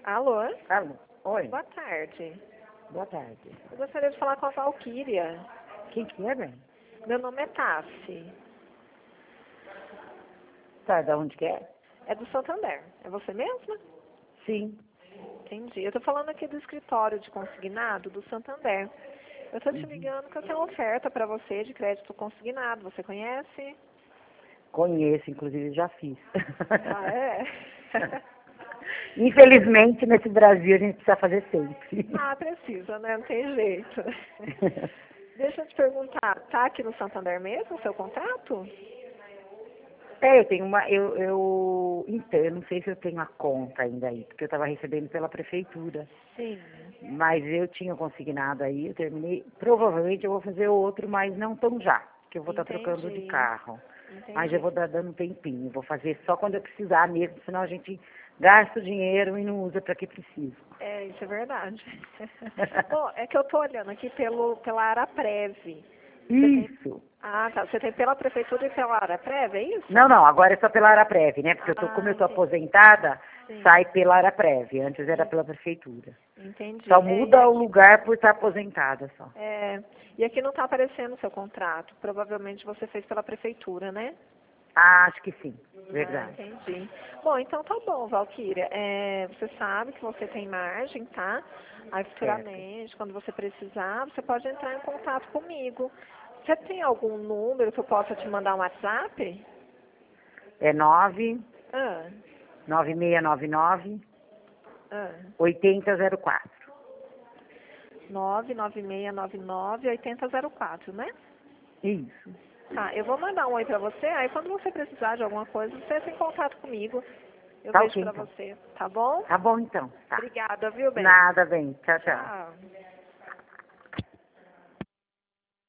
Alô? Alô? Oi, Boa tarde. boa tarde. Eu gostaria de falar com a Valquíria. Quem que é, bem? Meu nome é Tassi. Tá, da onde que é? É do Santander. É você mesma? Sim. Entendi. Eu tô falando aqui do escritório de consignado do Santander. Eu tô te ligando que eu tenho uma oferta para você de crédito consignado. Você conhece? Conheço, inclusive já fiz. Ah, é? Infelizmente, nesse Brasil, a gente precisa fazer sempre. Ah, precisa, né? Não tem jeito. Deixa eu te perguntar, tá aqui no Santander mesmo o seu contrato? É, eu tenho uma. Então, eu não sei se eu tenho a conta ainda aí, porque eu estava recebendo pela prefeitura. Sim. Mas eu tinha consignado aí, eu terminei. Provavelmente eu vou fazer outro, mas não tão já, porque eu vou estar trocando de Entendi. carro. Mas eu Entendi. vou dar dando um tempinho, vou fazer só quando eu precisar mesmo, senão a gente gasta o dinheiro e não usa para que precisa. É, isso é verdade. Bom, é que eu tô olhando aqui pela Araprev. Você tem... Isso. Ah, tá. Você tem pela prefeitura e pela Araprev, é isso? Não, não, agora é só pela Araprev, né? Porque como Ah, eu tô entendi. aposentada, Sim. sai pela Araprev. Antes era pela prefeitura. Entendi. Só É, e muda o aqui, lugar por estar aposentada só. e aqui não está aparecendo o seu contrato. Provavelmente você fez pela prefeitura, né? Ah, acho que sim, Ah, verdade. entendi. Bom, então tá bom, Valquíria. Você sabe que você tem margem, tá? Aí Certo. futuramente, quando você precisar, você pode entrar em contato comigo. Você tem algum número que eu possa te mandar um WhatsApp? É Ah, 99699 ah. 8004. 99699-8004, né? Isso. Tá, eu vou mandar um oi pra você, aí quando você precisar de alguma coisa, você entra em contato comigo. Eu Tá vejo ok, pra então. você, tá bom? Tá bom, então. Tá. Obrigada, viu, bem? Nada, bem. Tchau, tchau. Tchau.